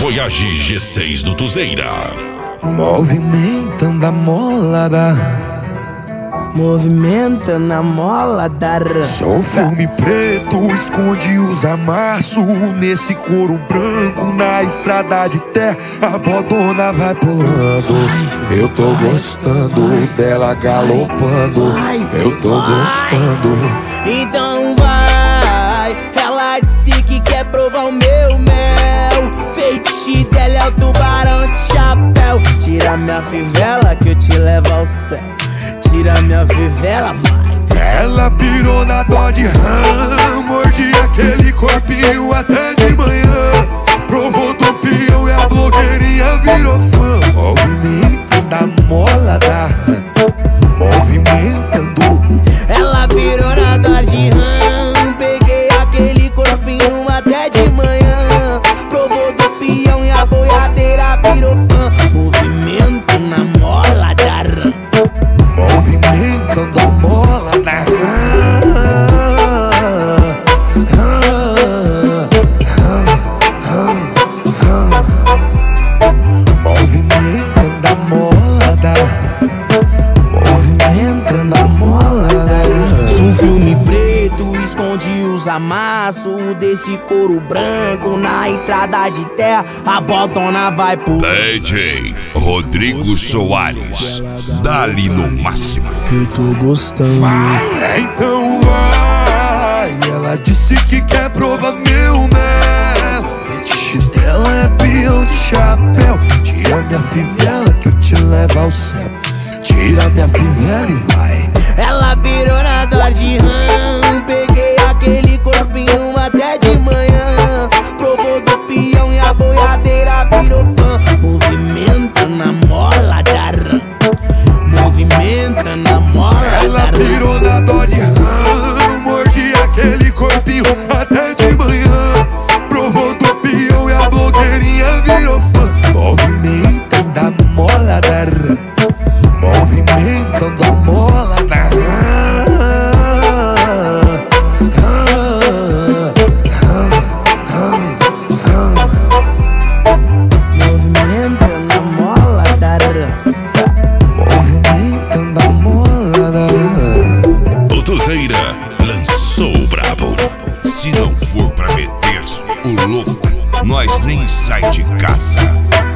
Voyage G6 do Tuzeira. Movimentando a molada, movimentando a mola da sou filme preto, esconde os amassos. Nesse couro branco, na estrada de terra, a bodona vai pulando. Eu tô gostando dela galopando. Eu tô gostando. Então vai, ela disse que quer provar o meu mel. Feitiço dela é o tubarão de chapéu. Tira minha fivela que eu te levo ao céu. Tira minha fivela, vai. Ela pirou na Dodge Ram, mordi aquele corpinho até de manhã. Provou do peão e a blogueirinha virou fã. Movimentando a mola da Ram, movimentando. Ela pirou na Dodge Ram, peguei aquele corpinho até de manhã. Provou do peão e a boiadeira virou fã. Movimento na mola da Ram, movimentando a mola da movimentando a mola da movimentando a mola da. Sou um filme preto, esconde os amassos. Desse couro branco, na estrada de terra, a bodona vai pro DJ Rodrigo Soares, dali no máximo. Eu tô gostando. Vai, então vai. Ela disse que quer provar meu mel. Fetiche dela é peão de chapéu. Tira minha fivela que eu te levo ao céu. Tira minha fivela e vai. Ela pirou na Dodge Ram, peguei aquele corpinho até de manhã. Provou do peão e a boiadeira virou fã. Movimenta na mola da Ram, movimenta na mola da Ram. Ela pirou na Dodge Ram, mordi aquele corpinho até de manhã. Provou do peão e a blogueirinha virou fã. Movimentando a mola da Ram, movimentando a mola da Movimenta na mola da Ram, movimentando a mola da. O Tuzeira lançou o brabo. Se não for pra meter o louco, nós nem sai de casa.